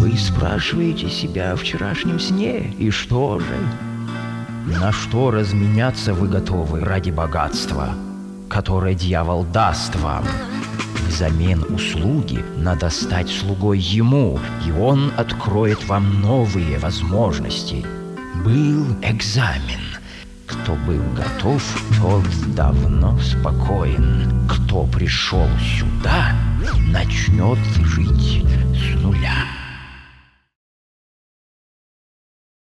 Вы спрашиваете себя о вчерашнем сне, и что же? На что разменяться вы готовы ради богатства, которое дьявол даст вам? Взамен услуги надо стать слугой ему, и он откроет вам новые возможности. Был экзамен. Кто был готов, тот давно спокоен. Кто пришел сюда, начнет жить с нуля.